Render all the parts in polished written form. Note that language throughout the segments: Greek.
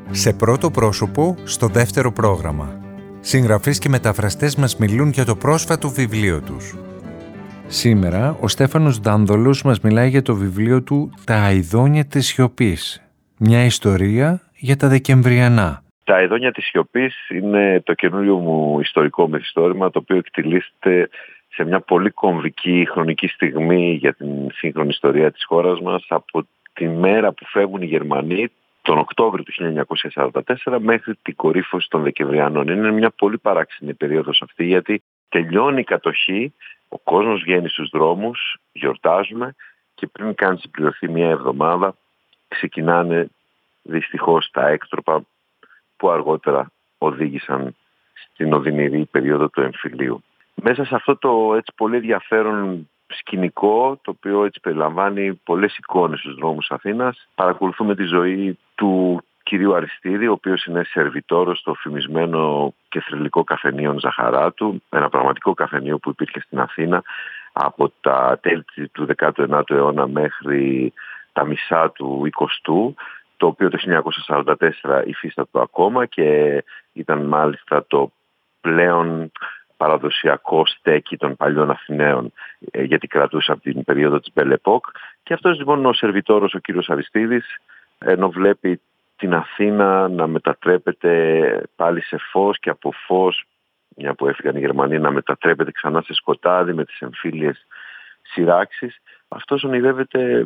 Σε πρώτο πρόσωπο, στο δεύτερο πρόγραμμα. Συγγραφείς και μεταφραστές μας μιλούν για το πρόσφατο βιβλίο τους. Σήμερα, ο Στέφανος Δάνδολος μας μιλάει για το βιβλίο του «Τα αηδόνια της σιωπής». Μια ιστορία για τα Δεκεμβριανά. Τα αηδόνια της σιωπής είναι το καινούριο μου ιστορικό μυθιστόρημα, το οποίο εκτιλήσεται σε μια πολύ κομβική χρονική στιγμή για την σύγχρονη ιστορία της χώρας μας, από τη μέρα που φεύγουν οι Γερμανοί, τον Οκτώβριο του 1944, μέχρι την κορύφωση των Δεκεμβριανών. Είναι μια πολύ παράξενη περίοδος αυτή, γιατί τελειώνει η κατοχή, ο κόσμος βγαίνει στους δρόμους, γιορτάζουμε και πριν καν συμπληρωθεί μια εβδομάδα ξεκινάνε δυστυχώς τα έκτροπα που αργότερα οδήγησαν στην οδυνηρή περίοδο του εμφυλίου. Μέσα σε αυτό το έτσι πολύ ενδιαφέρον σκηνικό, το οποίο έτσι περιλαμβάνει πολλές εικόνες στους δρόμους Αθήνας, παρακολουθούμε τη ζωή του κυρίου Αριστίδη, ο οποίος είναι σερβιτόρος στο φημισμένο και θρυλικό καφενείο Ζαχαράτου, ένα πραγματικό καφενείο που υπήρχε στην Αθήνα από τα τέλη του 19ου αιώνα μέχρι τα μισά του 20ου, το οποίο το 1944 υφίστατο ακόμα και ήταν μάλιστα το πλέον παραδοσιακό στέκι των παλιών Αθηναίων, γιατί κρατούσε από την περίοδο της Belle Époque. Και αυτός λοιπόν ο σερβιτόρος, ο κύριος Αριστίδης, ενώ βλέπει την Αθήνα να μετατρέπεται πάλι σε φως και από φως, μια που έφυγαν οι Γερμανοί, να μετατρέπεται ξανά σε σκοτάδι με τις εμφύλιες σειράξεις, αυτός ονειρεύεται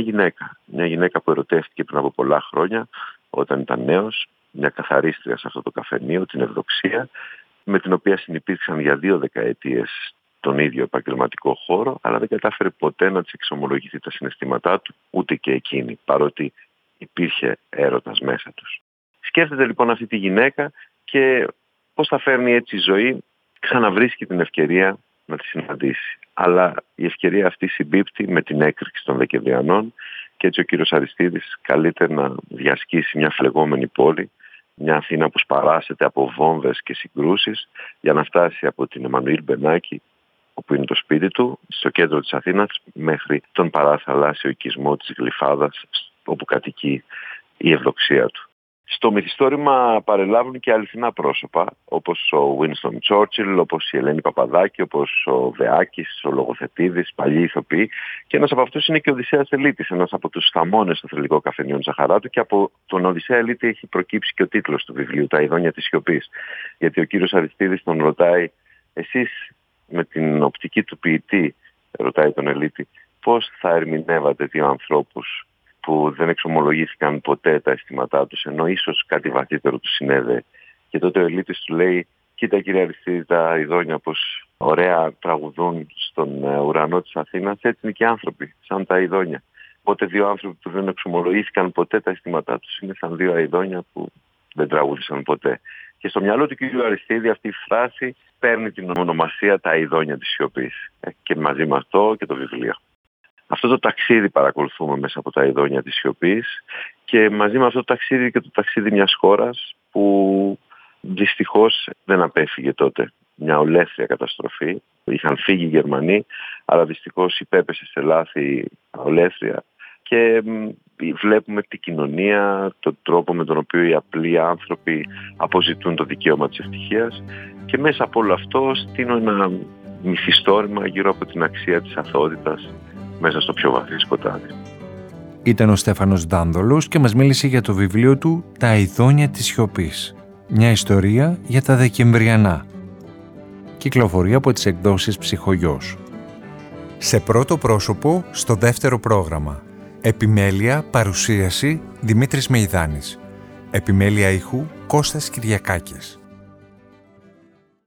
μια γυναίκα που ερωτεύτηκε πριν από πολλά χρόνια όταν ήταν νέος, μια καθαρίστρια σε αυτό το καφενείο, την Ευδοξία, με την οποία συνυπήρξαν για 2 δεκαετίες τον ίδιο επαγγελματικό χώρο, αλλά δεν κατάφερε ποτέ να της εξομολογηθεί τα συναισθήματά του, ούτε και εκείνη, παρότι υπήρχε έρωτας μέσα τους. Σκέφτεται λοιπόν αυτή τη γυναίκα και πώς θα φέρνει έτσι η ζωή, ξαναβρίσκει την ευκαιρία να τη συναντήσει. Αλλά η ευκαιρία αυτή συμπίπτει με την έκρηξη των Δεκεμβριανών και έτσι ο κύριος Αριστίδης καλείται να διασχίσει μια φλεγόμενη πόλη, μια Αθήνα που σπαράσεται από βόμβες και συγκρούσεις, για να φτάσει από την Εμμανουήλ Μπενάκη, όπου είναι το σπίτι του, στο κέντρο της Αθήνας, μέχρι τον παραθαλάσσιο οικισμό της Γλυφάδας, όπου κατοικεί η Ευδοξία του. Στο μυθιστόρημα παρελάβουν και αληθινά πρόσωπα, όπως ο Winston Churchill, όπως η Ελένη Παπαδάκη, όπως ο Βεάκης, ο Λογοθετίδης, παλιοί ηθοποιοί. Και ένας από αυτούς είναι και ο Οδυσσέας Ελίτης, ένας από τους θαμώνες στο θρυλικό καφενείο Ζαχαράτου, και από τον Οδυσσέα Ελίτη έχει προκύψει και ο τίτλος του βιβλίου, «Τα αηδόνια της σιωπής». Γιατί ο κύριος Αριστίδης τον ρωτάει, εσείς με την οπτική του ποιητή, ρωτάει τον Ελίτη, πώς θα ερμηνεύατε 2 ανθρώπους που δεν εξομολογήθηκαν ποτέ τα αισθήματά τους, ενώ ίσως κάτι βαθύτερο τους συνέβη. Και τότε ο Ελίτης του λέει, κοίτα κύριε Αριστίδη, τα αηδόνια πως ωραία τραγουδούν στον ουρανό της Αθήνας, έτσι είναι και άνθρωποι, σαν τα αηδόνια. Οπότε 2 άνθρωποι που δεν εξομολογήθηκαν ποτέ τα αισθήματά τους είναι σαν 2 αηδόνια που δεν τραγούδησαν ποτέ. Και στο μυαλό του κύριου Αριστίδη αυτή η φράση παίρνει την ονομασία «Τα αηδόνια της σιωπής». Και μαζί με αυτό και το βιβλίο. Αυτό το ταξίδι παρακολουθούμε μέσα από τα αηδόνια της σιωπής και μαζί με αυτό το ταξίδι και το ταξίδι μιας χώρας που δυστυχώς δεν απέφυγε τότε μια ολέθρια καταστροφή. Είχαν φύγει οι Γερμανοί, αλλά δυστυχώς υπέπεσε σε λάθη ολέθρια και βλέπουμε την κοινωνία, τον τρόπο με τον οποίο οι απλοί άνθρωποι αποζητούν το δικαίωμα της ευτυχίας και μέσα από όλο αυτό στείνω ένα μυθιστόρημα γύρω από την αξία της αθωότητας μέσα στο πιο βαθύ σκοτάδι. Ήταν ο Στέφανος Δάνδολος και μας μίλησε για το βιβλίο του «Τα αηδόνια της σιωπής». Μια ιστορία για τα Δεκεμβριανά. Κυκλοφορεί από τις εκδόσεις Ψυχογιός. Σε πρώτο πρόσωπο, στο δεύτερο πρόγραμμα. Επιμέλεια, παρουσίαση, Δημήτρης Μεϊδάνης. Επιμέλεια ήχου, Κώστας Κυριακάκης.